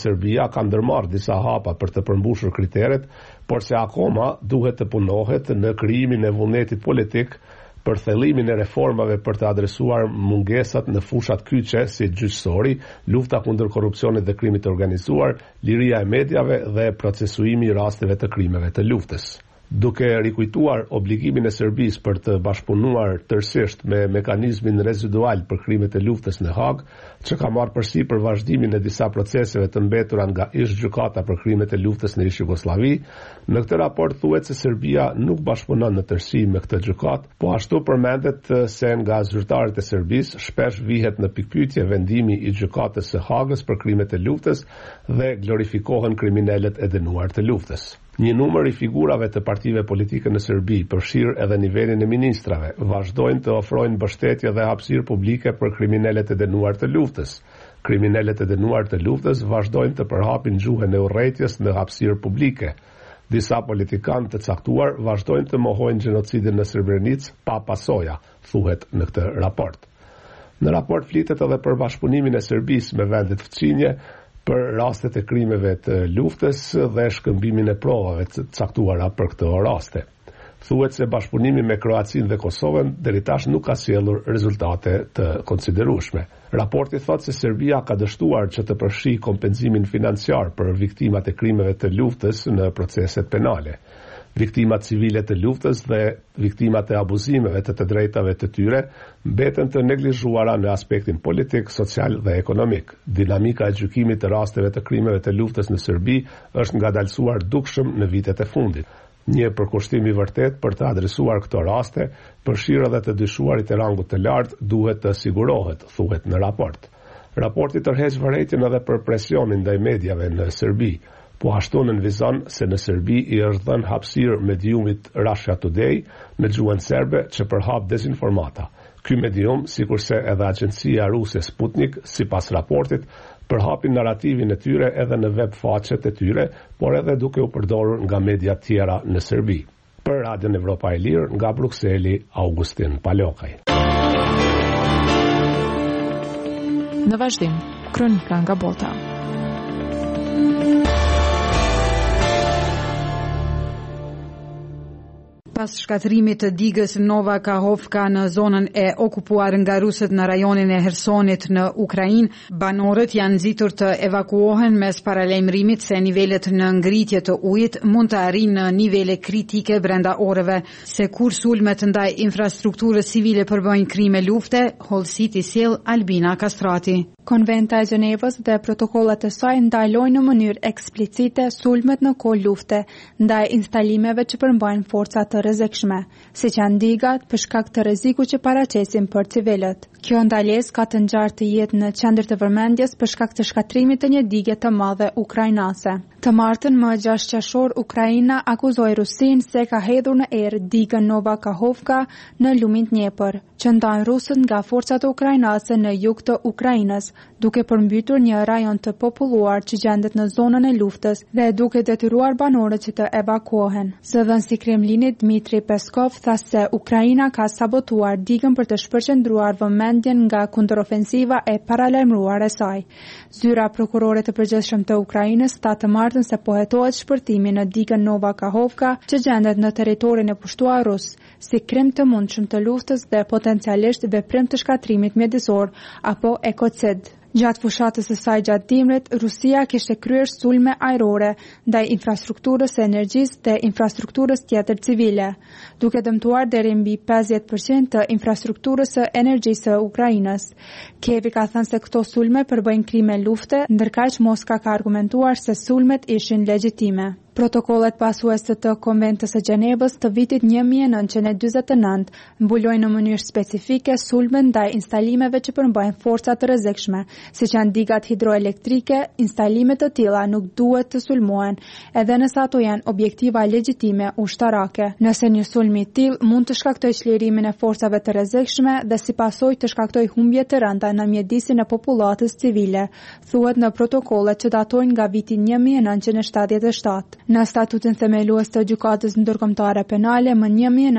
Serbia ka ndërmarrë disa hapa për të përmbushur kriteret, por se akoma duhet të punohet në krijimin e vullnetit politik për thellimin e reformave për të adresuar mungesat në fushat kyçe si gjyqësori, lufta kundër korrupsionit dhe krimit të organizuar, liria e mediave dhe procesuimi i rasteve të krimeve të luftës. Duke rikujtuar obligimin e Serbisë për të bashkëpunuar tërësisht me mekanizmin rezidual për krimet e luftës në Hag, që ka marrë përsipër vazhdimin e disa proceseve të mbetura nga ish-gjykata për krimet e luftës në ish-Jugosllavi, në këtë raport thuhet se Serbia nuk bashkëpunon në tërësi me këtë gjykatë, po ashtu përmendet se nga zyrtarët e Serbisë shpesh vihet në pikpyetje vendimi i gjykatës së Hagës për krimet e luftës dhe glorifikohen kriminalët e dënuar të luftës. Një numër i figurave të partive politike në Serbi, përfshirë edhe nivelin e ministrave, vazhdojnë të ofrojnë mbështetje dhe hapësirë publike për kriminalet e dënuar të luftës. Kriminalet e dënuar të luftës vazhdojnë të përhapin gjuhën e urrëties në hapësirë publike. Disa politikanë të caktuar vazhdojnë të mohojnë gjenocidin në Srebrenicë pa pasoja, thuhet në këtë raport. Në raport flitet edhe për bashkëpunimin e Serbisë me vendet fëmijë për rastet e krimeve të luftës dhe shkëmbimin e provave të caktuara për këto raste. Thuhet se bashkëpunimi me Kroacinë dhe Kosovën deri tash nuk ka sjellur rezultate të konsiderueshme. Raporti thotë se Serbia ka dështuar që të përfshijë kompensimin financiar për viktimat e krimeve të luftës në proceset penale. Viktimat civile të luftës dhe viktimat e abuzimeve të drejtave të tyre mbeten të neglizhuara në aspektin politik, social dhe ekonomik. Dinamika e gjykimit të rasteve të krimeve të luftës në Serbi është ngadalësuar dukshëm në vitet e fundit. Një përkushtim i vërtet për të adresuar këto raste, përfshirë edhe të dyshuarit e rangut të lartë duhet të sigurohet, thuhet në raport. Raporti tërheq vërejtjen edhe për presionin ndaj mediave në Serbi. Po ashtu nënvizon se në Serbi i është dhënë hapësirë mediumit Russia Today në gjuhën serbe që përhap dezinformata. Ky medium, sikurse edhe agjencia ruse Sputnik, sipas raportit, përhapin narrativin e tyre edhe në web faqet e tyre, por edhe duke u përdorur nga media tjera në Serbi. Për Radion Evropa e Lirë, nga Brukseli, Augustin Palokaj. Në vazhdim, kronika nga bota. Pas shkatërimit të digës Nova Kahovka në zonën e okupuar nga rusët në rajonin e Hersonit në Ukrainë, banorët janë nxitur të evakuohen mes paralajmërimit se nivelet në ngritje të ujit mund të arrijnë në nivele kritike brenda orëve. Se kur sulmet ndaj infrastrukturës civile përbëjnë krime lufte, hollësit i sjell Albina Kastrati. Konventa e Gjenevës dhe protokollat e saj ndalojnë në mënyrë eksplicite sulmet në kohë lufte ndaj instalimeve që përmbajnë forca të rrezikshme, siç janë digat për shkak të rrezikut që paraqesin për civilët. Kjo ndalesë ka të ngjarë të jetë në qendër të vëmendjes për shkak të shkatrimit të një dige të madhe ukrainase. Të martën më 6 qershor Ukraina akuzoi Rusinë se ka hedhur në erë digën Nova Kahovka në lumin Dnepër, që ndajnë rusët nga forcat ukrainase në jug të Ukrainës, duke përmbytur një rajon të populluar që gjendet në zonën e luftës dhe duke detyruar banorët që të evakuohen. Zëdhënësi i Kremlinit Dmitri Peskov tha se Ukraina ka sabotuar digën për të shpërqendruar vëmendjen nga kundërofensiva e paralajmëruar e saj. Zyra prokurore të përgjithshëm të Ukrainës tha të martën se po hetohet shpërtimi në digën Nova Kahovka që gjendet në territorin e pushtuar rus, si krim të mundshëm të luftës dhe potencialisht veprim të shkatrimit mjedisor apo ekocid. Gjatë fushatës së saj gjatë dimrit, Rusia kishte kryer sulme ajrore ndaj infrastrukturës së energjisë dhe infrastrukturës tjetër civile, duke dëmtuar deri mbi 50% të infrastrukturës së energjisë së Ukrainës. Kievi ka thënë se këto sulme përbëjnë krime lufte, ndërkaq Moska ka argumentuar se sulmet ishin legjitime. Protokollet pasuese të Konventës së Gjenevës të vitit 1949 mbulojnë në mënyrë specifike sulme ndaj instalimeve që përmbajnë forca të rrezikshme, siç janë digat hidroelektrike. Instalimet të tilla nuk duhet të sulmohen, edhe nëse ato janë objektiva legjitime ushtarake. Nëse një sulm i tillë mund të shkaktojë çlirimin e forcave të rrezikshme dhe si pasojë të shkaktojë humbje të rënda në mjedisin e popullatës civile, thuhet në protokollet që datojnë nga viti 1977. Në statutin themelues të Gjykatës Ndërkombëtare Penale më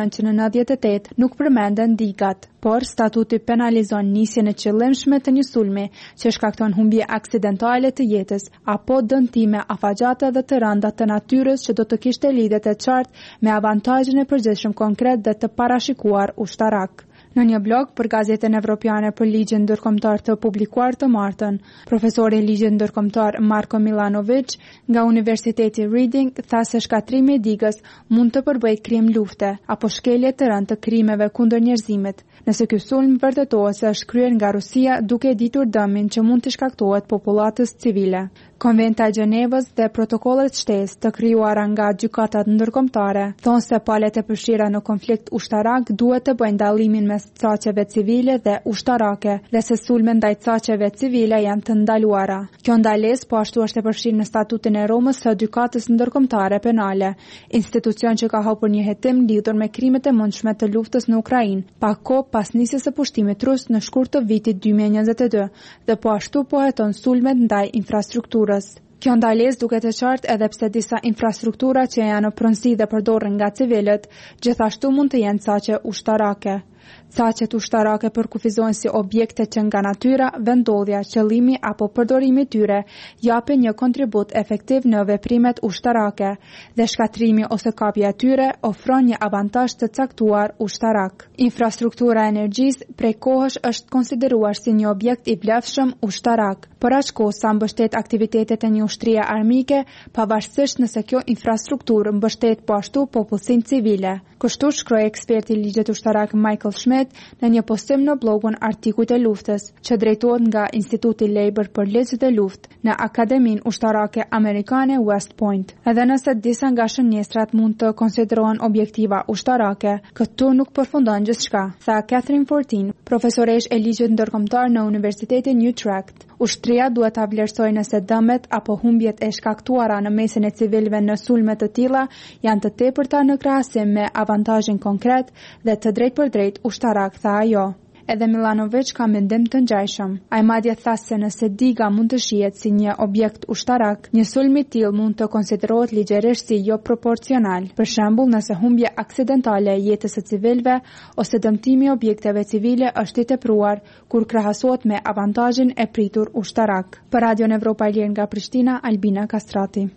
1998 nuk përmenden digat, por statuti penalizon nisjen e qëllimshme të një sulmi që shkakton humbje aksidentale të jetës apo dëmtime afagjate dhe të rënda të natyrës që do të kishte lidhje të qartë me avantazhin e përgjithshëm konkret dhe të parashikuar ushtarak. Në një blog për Gazetën Evropiane për Ligjin Ndërkombëtar të publikuar të martën, profesori i ligjit ndërkombëtar Marko Milanovic nga Universiteti Reading tha se shkatrimi i digës mund të përbëjë krim lufte apo shkelje të rënd të krimeve kundër njerëzimit, nëse ky sulm vërtetohet se është kryer nga Rusia duke ditur dëmin që mund të shkaktohet popullatës civile. Konventa e Gjenevës dhe protokollet shtesë të krijuara nga gjykatat ndërkombëtare thonë se palët e përfshira në konflikt ushtarak duhet të bëjnë dallimin mes caqeve civile dhe ushtarake dhe se sulmet ndaj caqeve civile janë të ndaluara. Kjo ndalesë po ashtu është e përfshirë në statutin e Romës së Gjykatës Ndërkombëtare Penale, institucion që ka hapur një hetim lidhur me krimet e mundshme të luftës në Ukrainë, pak kohë pas nisjes së pushtimit rus në shkurt të vitit 2022 dhe po ashtu po heton sulmet ndaj infrastrukturës. Kjo ndalesë duket e qartë edhe pse disa infrastruktura që janë në pronësi dhe përdoren nga civilët, gjithashtu mund të jenë caqe ushtarake. Caqet ushtarake përkufizojnë si objekte që nga natyra, vendodhja, qëllimi apo përdorimi i tyre japin një kontribut efektiv në veprimet ushtarake dhe shkatrimi ose kapja e tyre ofron një avantazh të caktuar ushtarak. Infrastruktura e energjisë prej kohësh është konsideruar si një objekt i vlefshëm ushtarak, për aq kohë sa mbështet aktivitetet e një ushtrie armike, pavarësisht nëse kjo infrastrukturë mbështet po ashtu popullsinë civile. Kështu shkroi eksperti i ligjit ushtarak Michael Schmidt në një postim në blogun Artikujt e luftës, që drejtohet nga Instituti Labor për Ligj dhe Luftë në Akademinë Ushtarake Amerikane West Point. Edhe nëse disa nga shënjestrat mund të konsiderohen objektiva ushtarake, këtu nuk përfundon gjithçka, tha Catherine Fortin, profesoresh e ligjit ndërkombëtar në Universitetin Utrecht. Ushtria duhet ta vlerësojë nëse dëmet apo humbjet e shkaktuara në mesin e civilëve në sulme të tilla janë të tepërta në krahasim me avantazhin konkret dhe të drejtpërdrejt ushtarak, tha ajo. Edhe Milanovic ka mendim të ngjashëm. Ai madje tha se nëse diga mund të shihet si një objekt ushtarak, një sulm i tillë mund të konsiderohet ligjërisht si jo proporcional. Për shembull, nëse humbje aksidentale e jetës së civilëve ose dëmtimi i objekteve civile është i tepruar kur krahasohet me avantazhin e pritur ushtarak. Për Radion Evropa e Lirë nga Prishtina, Albina Kastrati.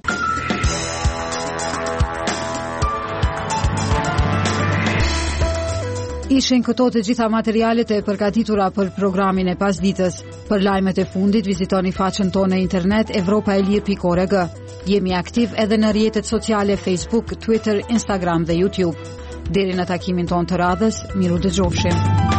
Ishin këto të gjitha materialet e përgatitura për programin e pasditës. Për lajmet e fundit vizitoni faqen tonë në internet evropaelir.org. Jemi aktiv edhe në rrjetet sociale Facebook, Twitter, Instagram dhe YouTube. Deri në takimin tonë të radhës, miru dëgjofshim.